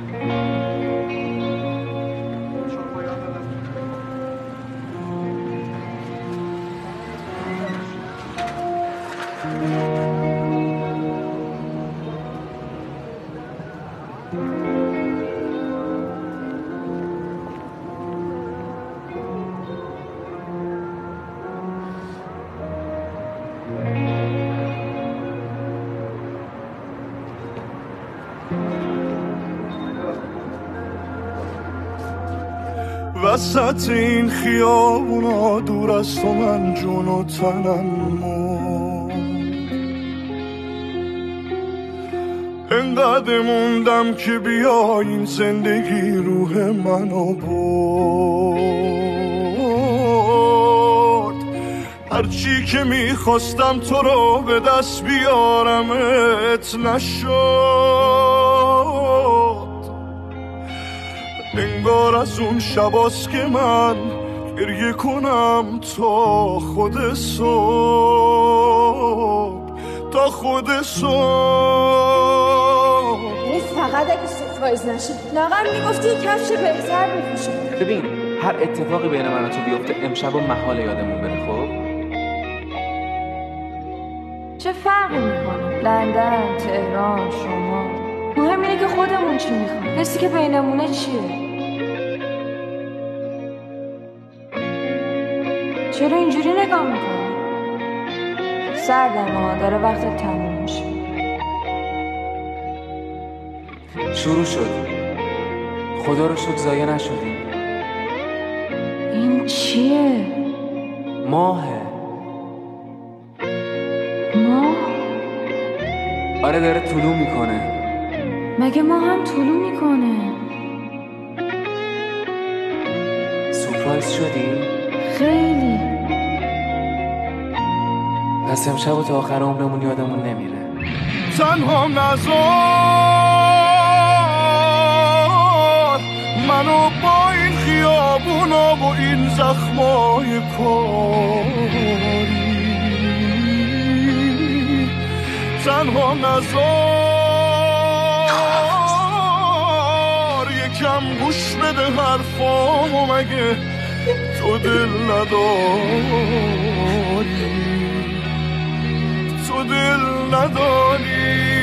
وسط این خیابونا دور از تو من جون و تنم موند، انقدر موندم که بیا این زندگی روح منو برد. هرچی که میخواستم تو رو به دست بیارمت نشد. انگار از اون شباست که من گریه کنم تا خود صبح، تا خود صبح. این فقط اگه سورپرایز نشه. لاغر میگفتی کفش بهتر بپوشم. ببین هر اتفاقی بین من و تو بیفته امشب و محال یادمون بره. خب چه فرقی میکنه؟ لندن، تهران، شما، مهم اینه که خودمون چی میخوایم. حسی که بینمونه چیه؟ چرا اینجوری نگاه میکنی؟ سردم داره وقتت تموم میشه. شروع شد، خدا رو شکر ضایع نشدیم. این چیه؟ ماهه. ماه؟ آره داره طلوع میکنه. مگه ما هم طلوع میکنه؟ سورپرایز شدی؟ خیلی. پس امشب و تا آخر عمرمون یادمون نمیره. تنها نذار منو با این خیابونا و این زخمای کاری، تنها نذار یکم گوش بده حرفامو، مگه تو دل نداری؟ تو دل نداری؟